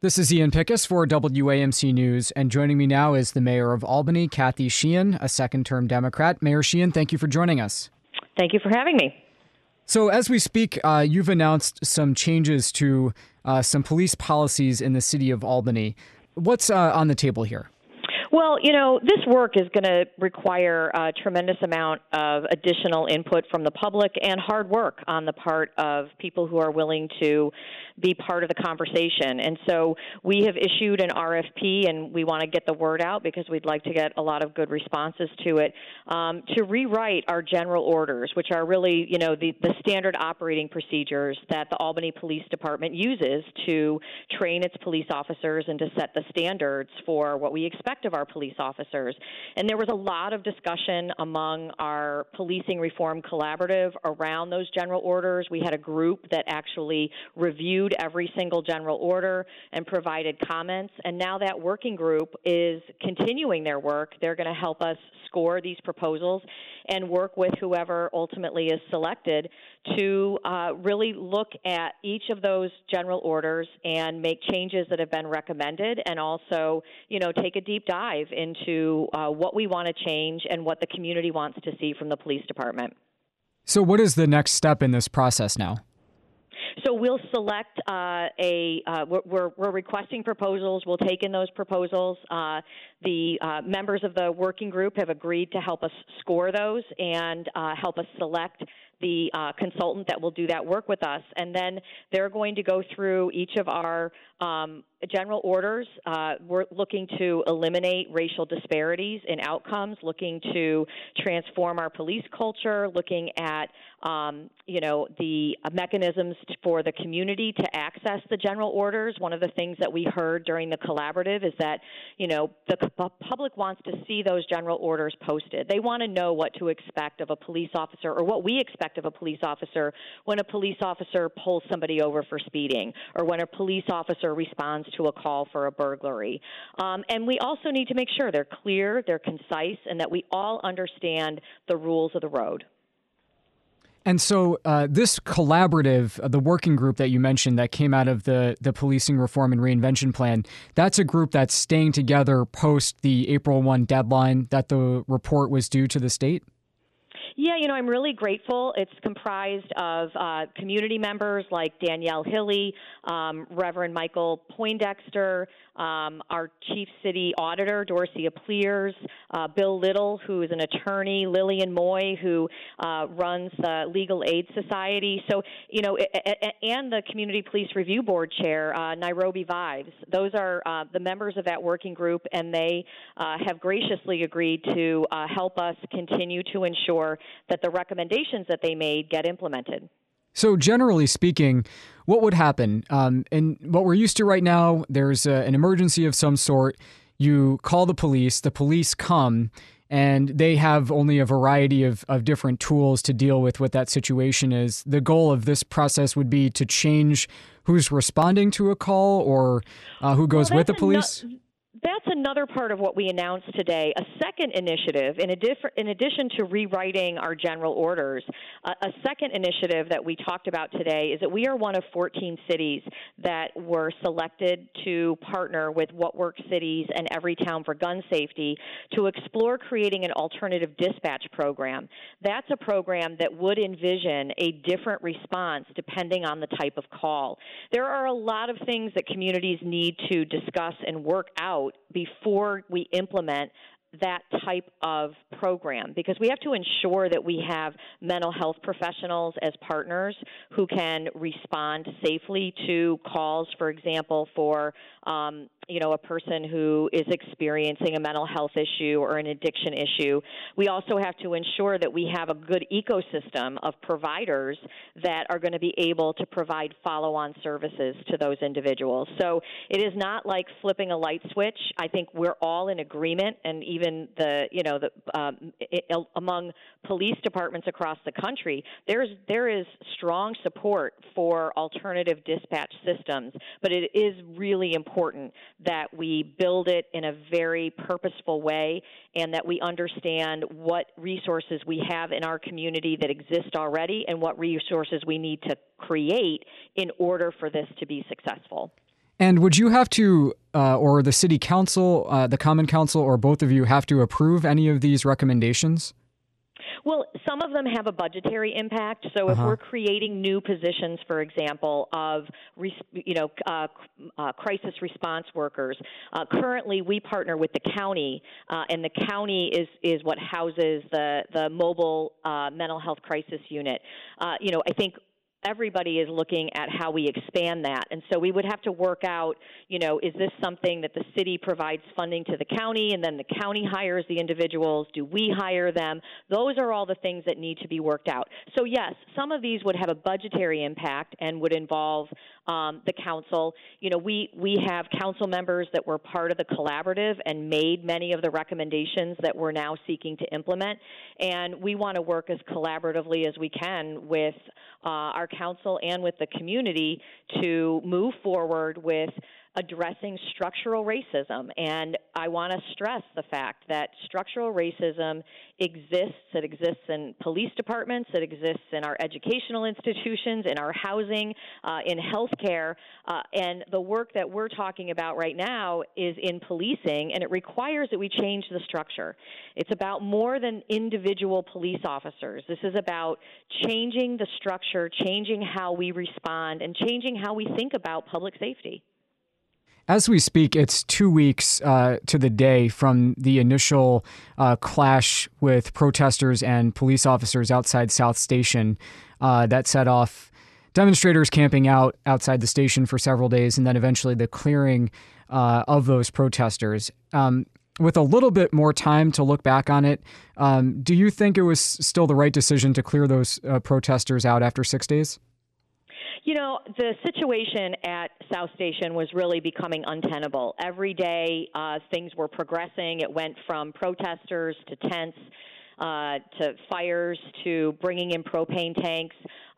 This is Ian Pickus for WAMC News, and joining me now is the mayor of Albany, Kathy Sheehan, a second-term Democrat. Mayor Sheehan, thank you for joining us. Thank you for having me. So as we speak, you've announced some changes to some police policies in the city of Albany. What's on the table here? Well, this work is going to require a tremendous amount of additional input from the public and hard work on the part of people who are willing to be part of the conversation. And so we have issued an RFP, and we want to get the word out because we'd like to get a lot of good responses to it, to rewrite our general orders, which are really, the standard operating procedures that the Albany Police Department uses to train its police officers and to set the standards for what we expect of our police officers. And there was a lot of discussion among our policing reform collaborative around those general orders. We had a group that actually reviewed every single general order and provided comments. And now that working group is continuing their work. They're going to help us score these proposals and work with whoever ultimately is selected to really look at each of those general orders and make changes that have been recommended, and also, take a deep dive into what we want to change and what the community wants to see from the police department. So what is the next step in this process now? So we'll select we're requesting proposals. We'll take in those proposals. The members of the working group have agreed to help us score those and help us select the consultant that will do that work with us. And then they're going to go through each of our general orders. We're looking to eliminate racial disparities in outcomes, looking to transform our police culture, looking at, the mechanisms for the community to access the general orders. One of the things that we heard during the collaborative is that, the public wants to see those general orders posted. They want to know what to expect of a police officer, or what we expect of a police officer when a police officer pulls somebody over for speeding, or when a police officer responds to a call for a burglary. And we also need to make sure they're clear, they're concise, and that we all understand the rules of the road. And so this collaborative, the working group that you mentioned that came out of the Policing Reform and Reinvention Plan, that's a group that's staying together post the April 1 deadline that the report was due to the state? Yeah, I'm really grateful. It's comprised of community members like Danielle Hilly, Reverend Michael Poindexter, our chief city auditor, Dorcia Pleers, Bill Little, who is an attorney, Lillian Moy, who runs the Legal Aid Society. So, and the Community Police Review Board chair, Nairobi Vibes. Those are the members of that working group, and they have graciously agreed to help us continue to ensure that the recommendations that they made get implemented. So generally speaking, what would happen? And what we're used to right now, there's an emergency of some sort. You call the police come, and they have only a variety of different tools to deal with what that situation is. The goal of this process would be to change who's responding to a call or who goes with the police? That's another part of what we announced today. A second initiative, in addition to rewriting our general orders, a second initiative that we talked about today is that we are one of 14 cities that were selected to partner with What Works Cities and Everytown for Gun Safety to explore creating an alternative dispatch program. That's a program that would envision a different response depending on the type of call. There are a lot of things that communities need to discuss and work out before we implement that type of program, because we have to ensure that we have mental health professionals as partners who can respond safely to calls, for example, for a person who is experiencing a mental health issue or an addiction issue. We also have to ensure that we have a good ecosystem of providers that are going to be able to provide follow-on services to those individuals. So it is not like flipping a light switch. I think we're all in agreement, and even among police departments across the country, there is strong support for alternative dispatch systems, but it is really important that we build it in a very purposeful way and that we understand what resources we have in our community that exist already and what resources we need to create in order for this to be successful. And would you have to, or the city council, the common council, or both of you have to approve any of these recommendations? Well, some of them have a budgetary impact. So if Uh-huh. we're creating new positions, for example, of crisis response workers, currently we partner with the county, and the county is what houses the mobile mental health crisis unit. I think everybody is looking at how we expand that. And so we would have to work out, is this something that the city provides funding to the county and then the county hires the individuals? Do we hire them? Those are all the things that need to be worked out. So yes, some of these would have a budgetary impact and would involve the council. We have council members that were part of the collaborative and made many of the recommendations that we're now seeking to implement. And we want to work as collaboratively as we can with our council and with the community to move forward with addressing structural racism. And I want to stress the fact that structural racism exists. It exists in police departments. It exists in our educational institutions, in our housing, in healthcare. And the work that we're talking about right now is in policing, and it requires that we change the structure. It's about more than individual police officers. This is about changing the structure, changing how we respond, and changing how we think about public safety. As we speak, it's 2 weeks to the day from the initial clash with protesters and police officers outside South Station that set off demonstrators camping out outside the station for several days, and then eventually the clearing of those protesters. With a little bit more time to look back on it, do you think it was still the right decision to clear those protesters out after 6 days? The situation at South Station was really becoming untenable. Every day, things were progressing. It went from protesters to tents, to fires, to bringing in propane tanks.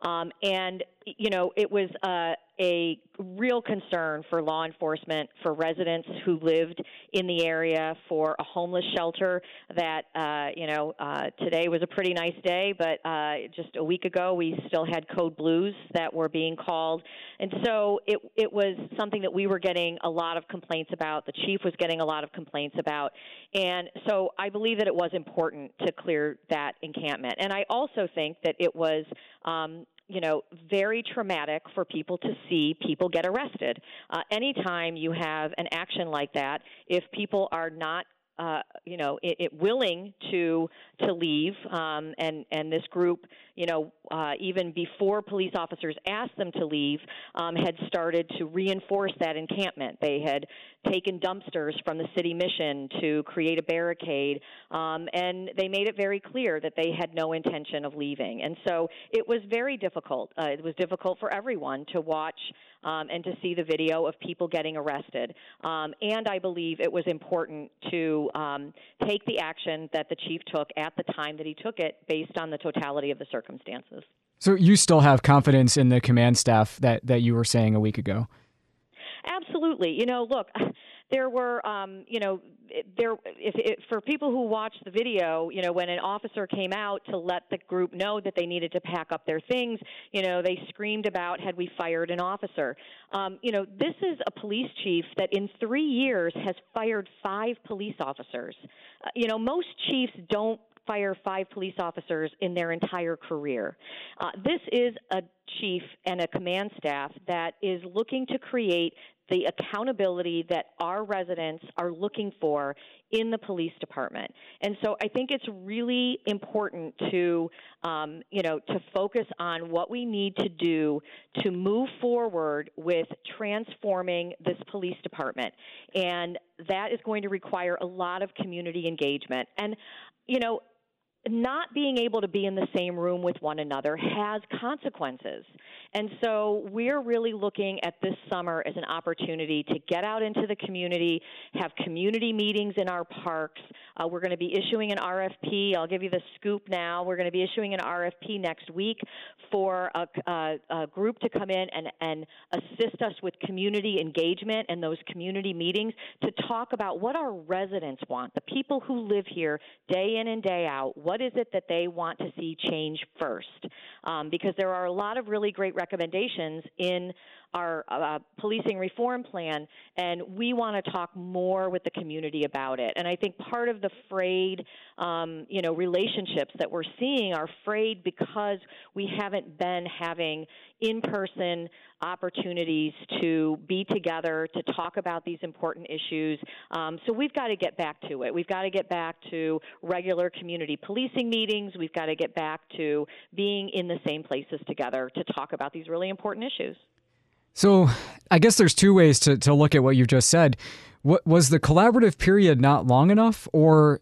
It was a real concern for law enforcement, for residents who lived in the area, for a homeless shelter that, today was a pretty nice day, but just a week ago we still had code blues that were being called. And so it was something that we were getting a lot of complaints about. The chief was getting a lot of complaints about. And so I believe that it was important to clear that encampment. And I also think that it was very traumatic for people to see people get arrested. Anytime you have an action like that, if people are not willing to leave, and this group, even before police officers asked them to leave, had started to reinforce that encampment. They had taken dumpsters from the city mission to create a barricade, and they made it very clear that they had no intention of leaving. And so it was very difficult. It was difficult for everyone to watch and to see the video of people getting arrested. And I believe it was important to take the action that the chief took at the time that he took it based on the totality of the circumstances. So you still have confidence in the command staff that you were saying a week ago? Absolutely. Look, there were, for people who watched the video, when an officer came out to let the group know that they needed to pack up their things, they screamed about, had we fired an officer? This is a police chief that in 3 years has fired 5 police officers. Most chiefs don't fire 5 police officers in their entire career. This is a chief and a command staff that is looking to create the accountability that our residents are looking for in the police department. And so I think it's really important to focus on what we need to do to move forward with transforming this police department. And that is going to require a lot of community engagement. And, not being able to be in the same room with one another has consequences. And so we're really looking at this summer as an opportunity to get out into the community, have community meetings in our parks. We're going to be issuing an RFP. I'll give you the scoop now. We're going to be issuing an RFP next week for a group to come in and assist us with community engagement and those community meetings to talk about what our residents want, the people who live here day in and day out. What is it that they want to see change first? Because there are a lot of really great recommendations in our policing reform plan, and we want to talk more with the community about it. And I think part of the frayed, relationships that we're seeing are frayed because we haven't been having in-person opportunities to be together, to talk about these important issues. So we've got to get back to it. We've got to get back to regular community policing meetings. We've got to get back to being in the same places together to talk about these really important issues. So I guess there's two ways to look at what you just said. What was the collaborative period not long enough, or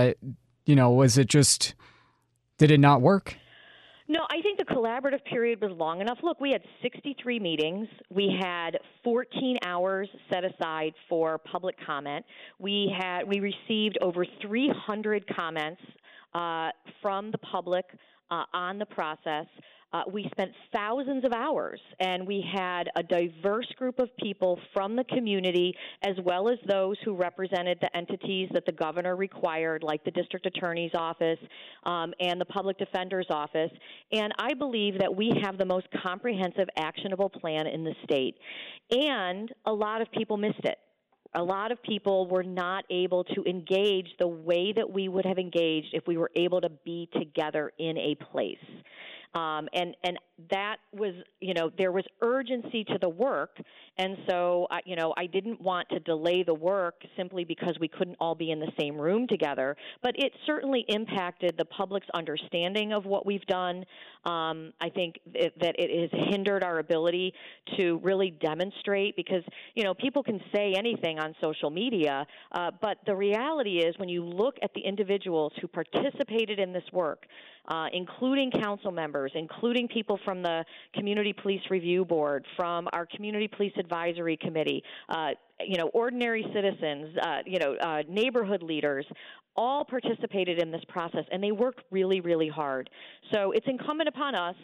was it just, did it not work? No, I think the collaborative period was long enough. Look, we had 63 meetings. We had 14 hours set aside for public comment. We received over 300 comments from the public on the process. We spent thousands of hours, and we had a diverse group of people from the community, as well as those who represented the entities that the governor required, like the district attorney's office and the public defender's office. And I believe that we have the most comprehensive, actionable plan in the state. And a lot of people missed it. A lot of people were not able to engage the way that we would have engaged if we were able to be together in a place. And that was, there was urgency to the work, and so, I didn't want to delay the work simply because we couldn't all be in the same room together, but it certainly impacted the public's understanding of what we've done. I think that it has hindered our ability to really demonstrate because, people can say anything on social media, but the reality is when you look at the individuals who participated in this work, including council members, including people from the Community Police Review Board, from our Community Police Advisory Committee, ordinary citizens, neighborhood leaders, all participated in this process, and they worked really, really hard. So it's incumbent upon us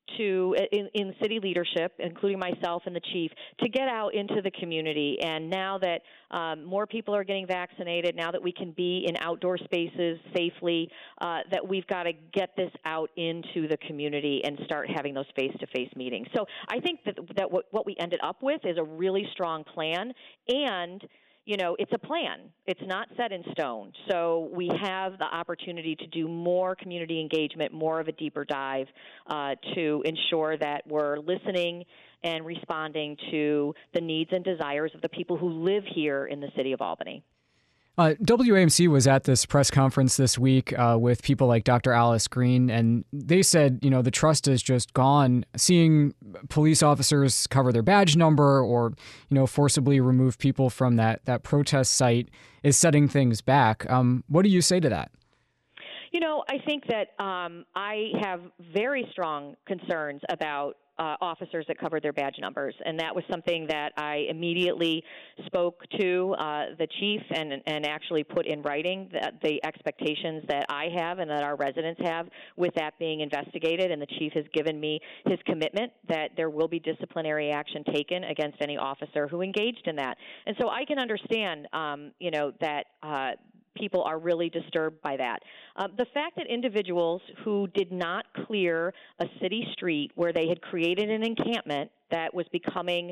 in city leadership, including myself and the chief, to get out into the community. And now that more people are getting vaccinated, now that we can be in outdoor spaces safely, that we've got to get this out into the community and start having those face-to-face meetings. So I think that what we ended up with is a really strong plan, and it's a plan. It's not set in stone. So we have the opportunity to do more community engagement, more of a deeper dive to ensure that we're listening and responding to the needs and desires of the people who live here in the city of Albany. WAMC was at this press conference this week with people like Dr. Alice Green, and they said, the trust is just gone. Seeing police officers cover their badge number or, forcibly remove people from that protest site is setting things back. What do you say to that? I think that I have very strong concerns about officers that covered their badge numbers, and that was something that I immediately spoke to the chief and actually put in writing the expectations that I have and that our residents have with that being investigated, and the chief has given me his commitment that there will be disciplinary action taken against any officer who engaged in that. And so I can understand, that people are really disturbed by that. The fact that individuals who did not clear a city street where they had created an encampment that was becoming,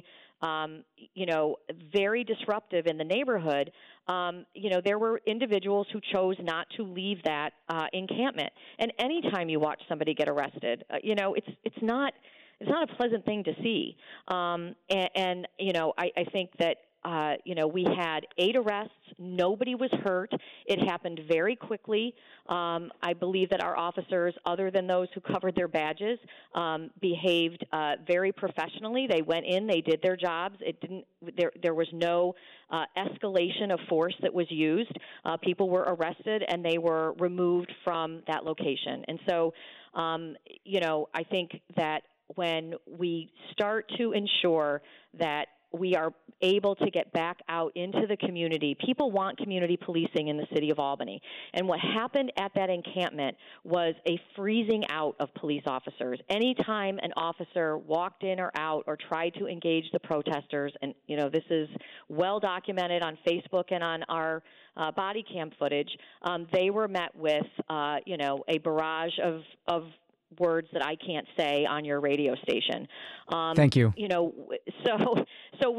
very disruptive in the neighborhood, there were individuals who chose not to leave that encampment. And anytime you watch somebody get arrested, it's not a pleasant thing to see. I think that we had 8 arrests. Nobody was hurt. It happened very quickly. I believe that our officers, other than those who covered their badges, behaved very professionally. They went in. They did their jobs. There was no escalation of force that was used. People were arrested, and they were removed from that location. And so, I think that when we start to ensure that we are able to get back out into the community. People want community policing in the city of Albany. And what happened at that encampment was a freezing out of police officers. Anytime an officer walked in or out or tried to engage the protesters, and, this is well documented on Facebook and on our body cam footage, they were met with, a barrage of words that I can't say on your radio station. Thank you. So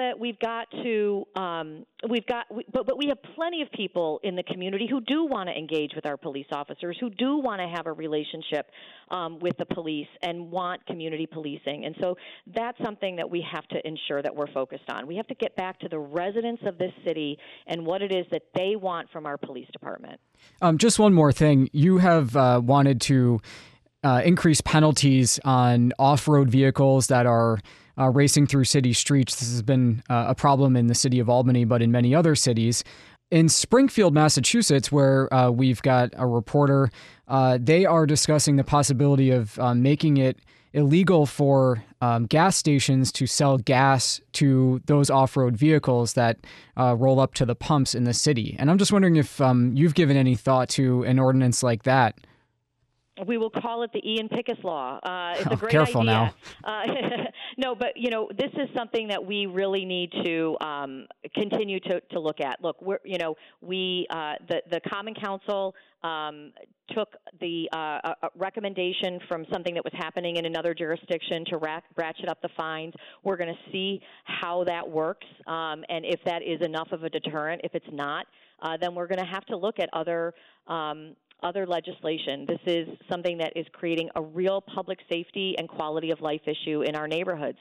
but we have plenty of people in the community who do want to engage with our police officers, who do want to have a relationship with the police and want community policing. And so that's something that we have to ensure that we're focused on. We have to get back to the residents of this city and what it is that they want from our police department. Just one more thing. You have wanted to increase penalties on off-road vehicles that are racing through city streets. This has been a problem in the city of Albany, but in many other cities. In Springfield, Massachusetts, where we've got a reporter, they are discussing the possibility of making it illegal for gas stations to sell gas to those off-road vehicles that roll up to the pumps in the city. And I'm just wondering if you've given any thought to an ordinance like that. We will call it the Ian Pickus Law. It's a great careful idea. Now. No, but this is something that we really need to continue to look at. Look, the Common Council took the recommendation from something that was happening in another jurisdiction to ratchet up the fines. We're going to see how that works, and if that is enough of a deterrent. If it's not, then we're going to have to look at other legislation. This is something that is creating a real public safety and quality of life issue in our neighborhoods.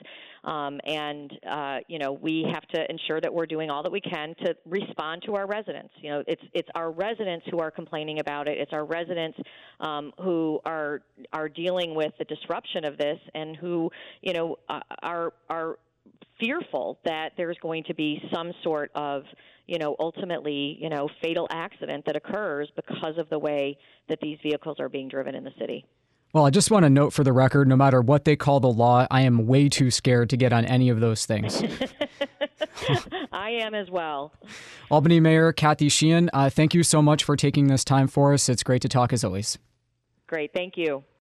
We have to ensure that we're doing all that we can to respond to our residents. It's our residents who are complaining about it. It's our residents who are dealing with the disruption of this and who, are fearful that there's going to be some sort of ultimately, fatal accident that occurs because of the way that these vehicles are being driven in the city. Well, I just want to note for the record, no matter what they call the law, I am way too scared to get on any of those things. I am as well. Albany Mayor Kathy Sheehan, thank you so much for taking this time for us. It's great to talk as always. Great. Thank you.